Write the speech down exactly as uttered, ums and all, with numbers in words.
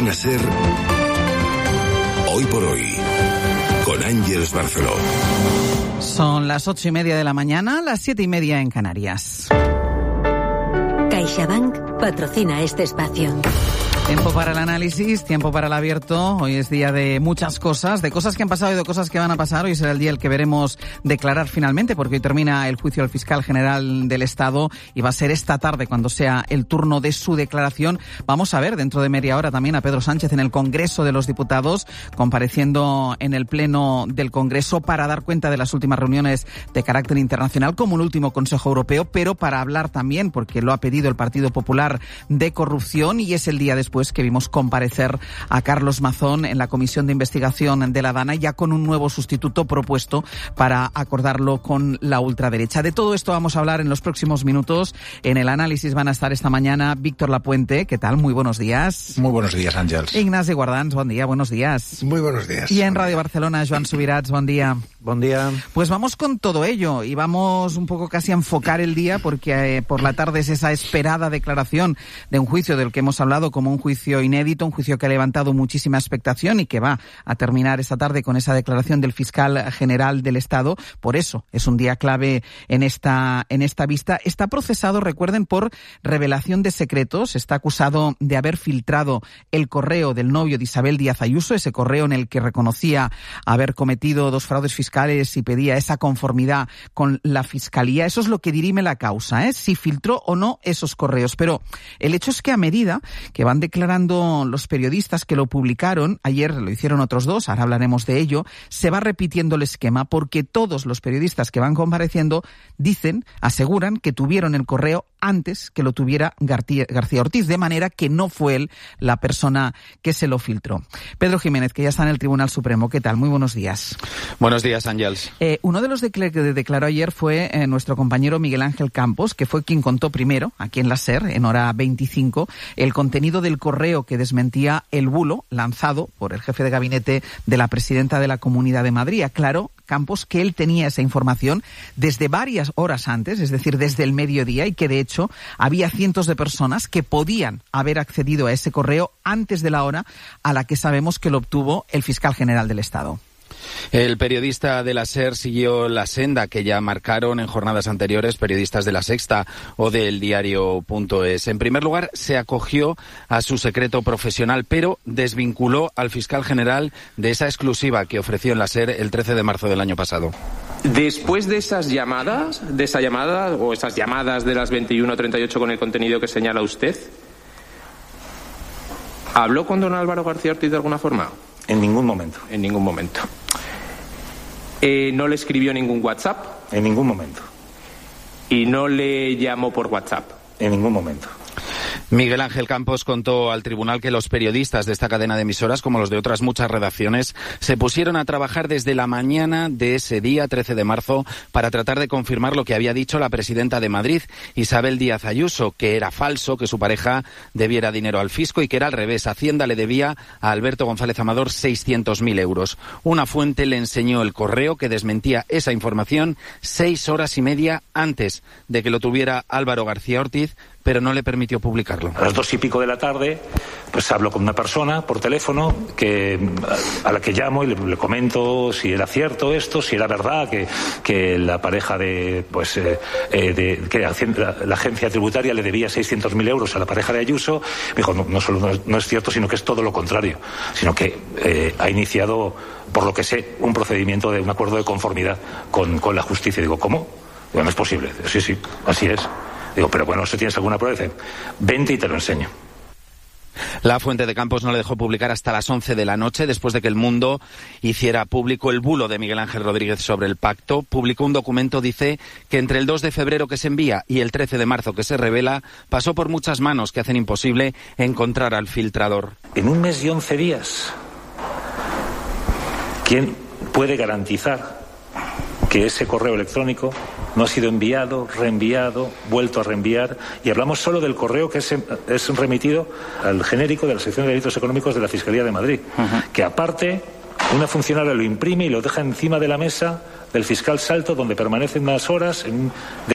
Cadena SER, Hoy por Hoy, con Ángeles Barceló. Son las ocho y media de la mañana, las siete y media en Canarias. CaixaBank patrocina este espacio. Tiempo para el análisis, tiempo para el abierto. Hoy es día de muchas cosas, de cosas que han pasado y de cosas que van a pasar. Hoy será el día el que veremos declarar finalmente, porque hoy termina el juicio al fiscal general del Estado y va a ser esta tarde cuando sea el turno de su declaración. Vamos a ver dentro de media hora también a Pedro Sánchez en el Congreso de los Diputados, compareciendo en el Pleno del Congreso para dar cuenta de las últimas reuniones de carácter internacional, como el último Consejo Europeo, pero para hablar también, porque lo ha pedido el Partido Popular, de corrupción, y es el día después que vimos comparecer a Carlos Mazón en la Comisión de Investigación de la DANA, ya con un nuevo sustituto propuesto para acordarlo con la ultraderecha. De todo esto vamos a hablar en los próximos minutos. En el análisis van a estar esta mañana Víctor Lapuente. ¿Qué tal? Muy buenos días. Muy buenos días, Àngels. Ignasi Guardans, buen día, buenos días. Muy buenos días. Y en Radio Barcelona, Joan Subirats, buen día. Buen día. Pues vamos con todo ello y vamos un poco casi a enfocar el día, porque eh, por la tarde es esa esperada declaración de un juicio del que hemos hablado como un juicio inédito, un juicio que ha levantado muchísima expectación y que va a terminar esta tarde con esa declaración del fiscal general del Estado. Por eso es un día clave en esta, en esta vista. Está procesado, recuerden, por revelación de secretos. Está acusado de haber filtrado el correo del novio de Isabel Díaz Ayuso, ese correo en el que reconocía haber cometido dos fraudes fiscales y pedía esa conformidad con la Fiscalía. Eso es lo que dirime la causa, ¿eh? Si filtró o no esos correos. Pero el hecho es que a medida que van declarando los periodistas que lo publicaron, ayer lo hicieron otros dos, ahora hablaremos de ello, se va repitiendo el esquema, porque todos los periodistas que van compareciendo dicen, aseguran que tuvieron el correo antes que lo tuviera García Ortiz, de manera que no fue él la persona que se lo filtró. Pedro Jiménez, que ya está en el Tribunal Supremo, ¿qué tal? Muy buenos días. Buenos días, Àngels. Eh, uno de los que declaró ayer fue eh, nuestro compañero Miguel Ángel Campos, que fue quien contó primero, aquí en la SER, en hora veinticinco, el contenido del correo que desmentía el bulo lanzado por el jefe de gabinete de la presidenta de la Comunidad de Madrid. Aclaró Campos que él tenía esa información desde varias horas antes, es decir, desde el mediodía, y que de hecho había cientos de personas que podían haber accedido a ese correo antes de la hora a la que sabemos que lo obtuvo el fiscal general del Estado. El periodista de la SER siguió la senda que ya marcaron en jornadas anteriores periodistas de La Sexta o del diario.es. En primer lugar, se acogió a su secreto profesional, pero desvinculó al fiscal general de esa exclusiva que ofreció en la SER el trece de marzo del año pasado. Después de esas llamadas, de esa llamada o esas llamadas de las veintiuno treinta y ocho con el contenido que señala usted, ¿habló con don Álvaro García Ortiz de alguna forma? En ningún momento. En ningún momento. Eh, ¿No le escribió ningún WhatsApp? En ningún momento. ¿Y no le llamó por WhatsApp? En ningún momento. Miguel Ángel Campos contó al tribunal que los periodistas de esta cadena de emisoras, como los de otras muchas redacciones, se pusieron a trabajar desde la mañana de ese día, trece de marzo, para tratar de confirmar lo que había dicho la presidenta de Madrid, Isabel Díaz Ayuso, que era falso, que su pareja debiera dinero al fisco y que era al revés. Hacienda le debía a Alberto González Amador seiscientos mil euros. Una fuente le enseñó el correo que desmentía esa información seis horas y media antes de que lo tuviera Álvaro García Ortiz, pero no le permitió publicarlo. A las dos y pico de la tarde, pues hablo con una persona por teléfono que a la que llamo y le, le comento si era cierto esto, si era verdad que, que la pareja de, pues, eh, de que la, la agencia tributaria le debía seiscientos mil euros a la pareja de Ayuso. Me dijo, no, no solo no es, no es cierto, sino que es todo lo contrario, sino que eh, ha iniciado, por lo que sé, un procedimiento de un acuerdo de conformidad con, con la justicia. Digo, ¿cómo? Digo, no es posible. Sí, sí, así es. Digo, pero bueno, ¿si tienes alguna prueba? Dice, vente y te lo enseño. La fuente de Campos no le dejó publicar hasta las once de la noche, después de que El Mundo hiciera público el bulo de Miguel Ángel Rodríguez sobre el pacto. Publicó un documento, dice, que entre el dos de febrero que se envía y el trece de marzo que se revela, pasó por muchas manos que hacen imposible encontrar al filtrador. En un mes y once días, ¿quién puede garantizar que ese correo electrónico no ha sido enviado, reenviado, vuelto a reenviar? Y hablamos solo del correo que es, es remitido al genérico de la sección de delitos económicos de la Fiscalía de Madrid, uh-huh. que aparte una funcionaria lo imprime y lo deja encima de la mesa del fiscal Salto, donde permanece unas horas en un